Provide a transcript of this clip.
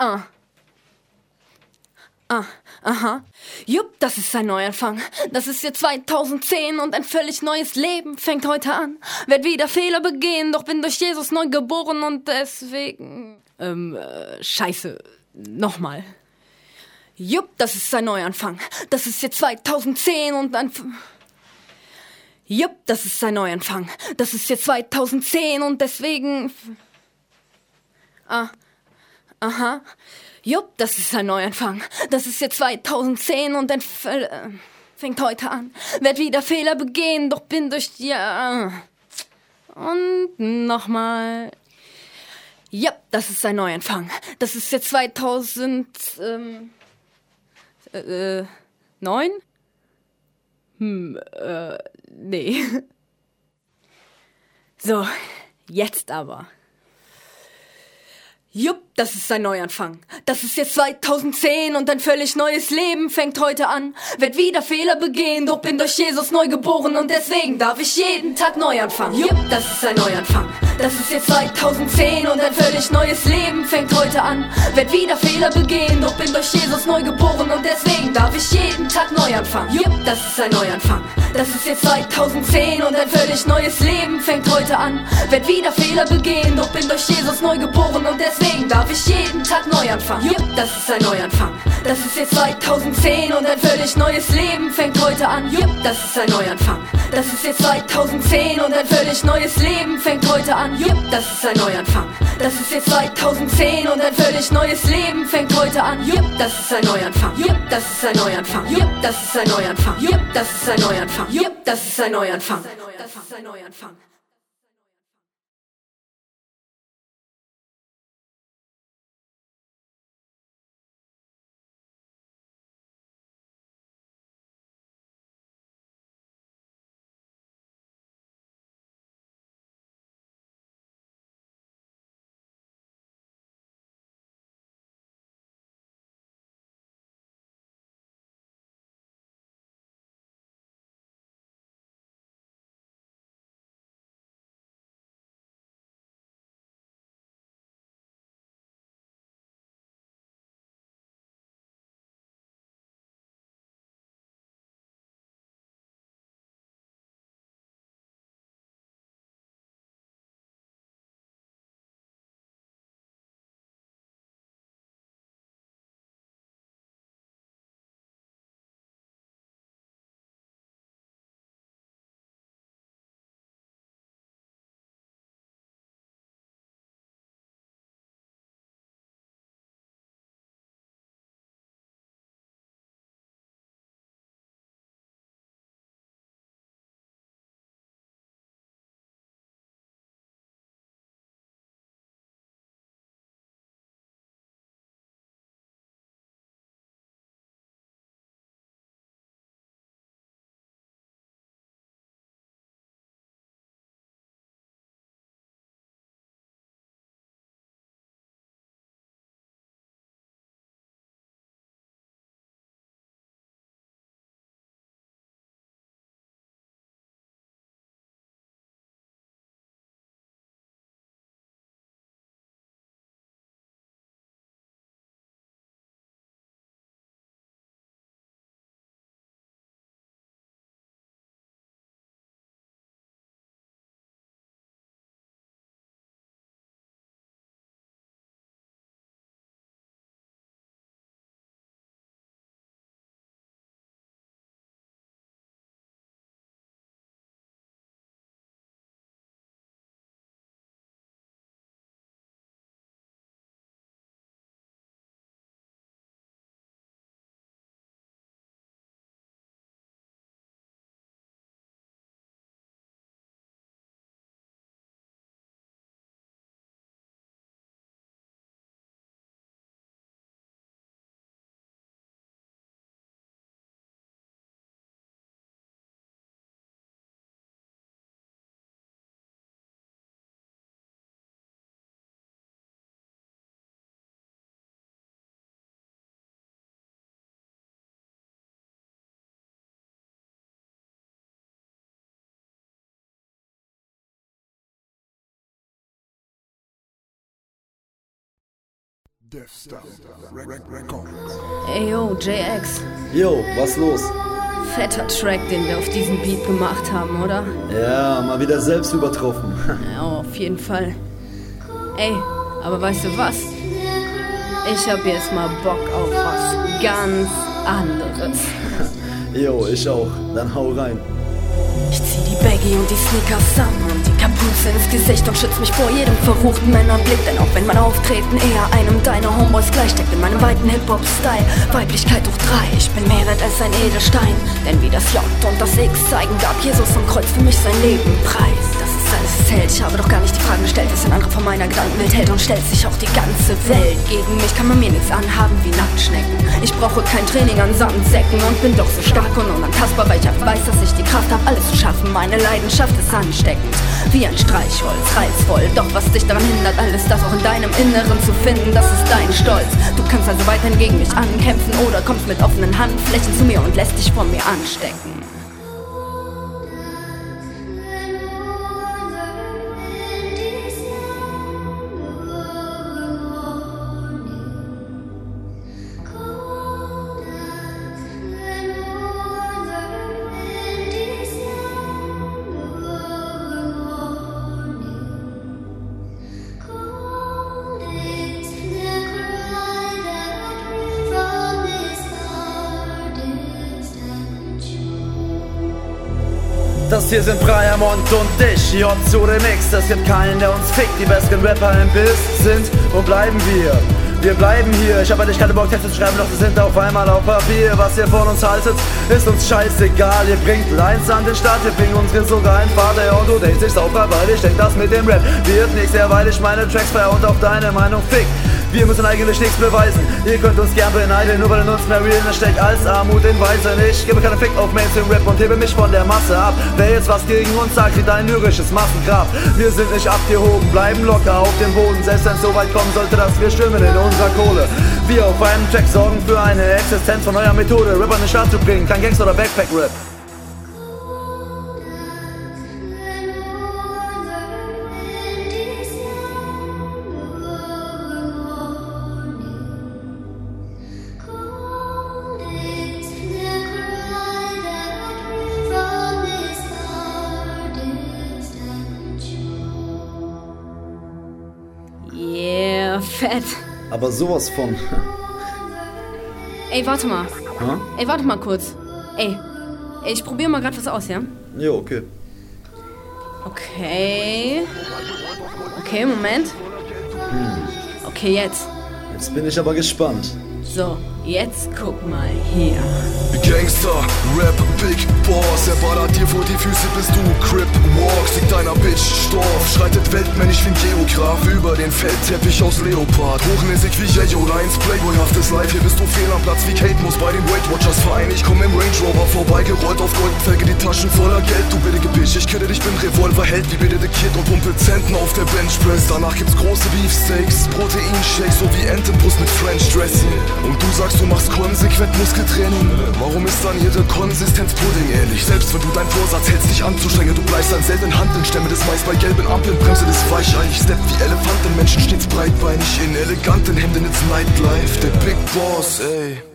Ah. Aha. Jupp, das ist ein Neuanfang. Das ist jetzt 2010 und ein völlig neues Leben fängt heute an. Werd wieder Fehler begehen, doch bin durch Jesus neu geboren und deswegen... Scheiße. Nochmal. Jupp, das ist ein Neuanfang. Das ist jetzt 2010 und ein... Jupp, das ist ein Neuanfang. Das ist jetzt 2010 und deswegen... Aha. Jupp, das ist ein Neuanfang. Das ist jetzt 2010 und fängt heute an. Werd wieder Fehler begehen, doch bin durch... Ja. Und nochmal. Jupp, das ist ein Neuanfang. Das ist jetzt 2009? Nee. So, jetzt aber. Jupp, das ist ein Neuanfang. Das ist jetzt 2010 und ein völlig neues Leben fängt heute an. Werd wieder Fehler begehen, doch bin durch Jesus neu geboren und deswegen darf ich jeden Tag neu anfangen. Jupp, das ist ein Neuanfang. Das ist jetzt 2010 und ein völlig neues Leben fängt heute an. Werd wieder Fehler begehen, doch bin durch Jesus neu geboren und deswegen darf ich jeden Tag neu anfangen. Jupp, das ist ein Neuanfang. Das ist jetzt 2010 und ein völlig neues Leben fängt heute an. Werd wieder Fehler begehen, doch bin durch Jesus neu geboren und deswegen darf ich jeden Tag neu anfangen. Jupp, das ist ein Neuanfang. Das ist jetzt 2010 und ein völlig neues Leben fängt heute an. Jupp, das ist ein Neuanfang. Das ist jetzt 2010 und ein völlig neues Leben fängt heute an. Jupp, das ist ein Neuanfang. Das ist jetzt 2010 und ein völlig neues Leben fängt heute an. Jupp, das ist ein Neuanfang. Jupp, das ist ein Neuanfang. Jupp, das ist ein Neuanfang. Jupp, das ist ein Neuanfang. Jupp, das ist ein Neuanfang. Das ist ein Neuanfang. Ey yo, JX. Yo, was los? Fetter Track, den wir auf diesem Beat gemacht haben, oder? Ja, mal wieder selbst übertroffen. Ja, auf jeden Fall. Ey, aber weißt du was? Ich hab jetzt mal Bock auf was ganz anderes. Jo, ich auch. Dann hau rein. Ich zieh die Baggy und die Sneakers zusammen und die Kapuze ins Gesicht und schütz mich vor jedem verruchten Männerblick. Denn auch wenn mein Auftreten eher einem deiner Homeboys gleichsteckt, in meinem weiten Hip-Hop-Style Weiblichkeit durch 3, ich bin mehr wert als ein Edelstein. Denn wie das J und das X zeigen, gab Jesus am Kreuz für mich sein Leben preis. Das ist alles zählt, ich habe doch gar nicht die Fragen gestellt, was ein anderer von meiner Gedankenwelt hält. Und stellt sich auch die ganze Welt gegen mich, kann man mir nichts anhaben wie Nacktschnecken. Ich brauche kein Training an Sandsäcken und bin doch so stark und unantastbar, weil ich auch weiß, dass ich die Kraft habe, alles zu schaffen. Meine Leidenschaft ist ansteckend, wie ein Streichholz, reizvoll. Doch was dich daran hindert, alles das auch in deinem Inneren zu finden, das ist dein Stolz. Du kannst also weiterhin gegen mich ankämpfen oder kommst mit offenen Handflächen zu mir und lässt dich von mir anstecken. Das hier sind Briamond und ich, J zu Remix. Es gibt keinen, der uns fickt. Die besten Rapper im Biss sind und bleiben wir. Wir bleiben hier, ich hab eigentlich keine Bock Texte zu schreiben, doch sie sind auf einmal auf Papier. Was ihr von uns haltet, ist uns scheißegal. Ihr bringt Lines an den Start, wir bringen unsere sogar ein Vater. Und du denkst dich sauber, weil ich denk, das mit dem Rap wird nix. Ja, weil ich meine Tracks feier und auf deine Meinung fick. Wir müssen eigentlich nichts beweisen, ihr könnt uns gern beneiden, nur weil in uns mehr Realness steckt als Armut in Weisen. Ich gebe keinen Fick auf Mainstream-Rap und hebe mich von der Masse ab. Wer jetzt was gegen uns sagt, kriegt ein lyrisches Massengrab. Wir sind nicht abgehoben, bleiben locker auf dem Boden, selbst wenn es so weit kommen sollte, dass wir schwimmen in unserer Kohle. Wir auf einem Track sorgen für eine Existenz von eurer Methode, Rapper in den Start zu bringen, kein Gangster- oder Backpack-Rap. Yeah, fett. Aber sowas von. Ey, warte mal. Huh? Ey, warte mal kurz. Ey, ich probiere mal gerade was aus, ja? Jo, okay. Okay, Moment. Okay, jetzt. Jetzt bin ich aber gespannt. So, jetzt guck mal hier. Gangster, Rap, Big Boss. Er ballert dir vor die Füße, bis du Crip Walk. Sieg deiner Bitch, Storf. Schreitet weltmännisch wie ein Geograf über den Feldteppich aus Leopard. Hochnäsig wie J.O. Lines, Playboyhaftes Life. Hier bist du fehl am Platz wie Kate Moss bei den Weight Watchers Verein. Ich komm im Range Rover vorbei, gerollt auf Goldfelge, die Taschen voller Geld. Du billige Bitch, ich kenne dich, bin Revolverheld wie bitte The Kid und pumpe Zenten auf der Benchpress. Danach gibt's große Beefsteaks, Proteinshakes sowie Entenbrust mit French Dressing. Und du sagst, du machst konsequent Muskeltraining. Warum ist dann ihre Konsistenz Pudding ähnlich? Selbst wenn du deinen Vorsatz hältst, dich anzustrengen, du bleibst an seltenen Handeln, Stämme des Mais bei gelben Ampeln, Bremse des Weichei. Ich stepp wie Elefanten, Menschen stets breitbeinig in eleganten Hemden, it's Nightlife, der Big Boss, ey.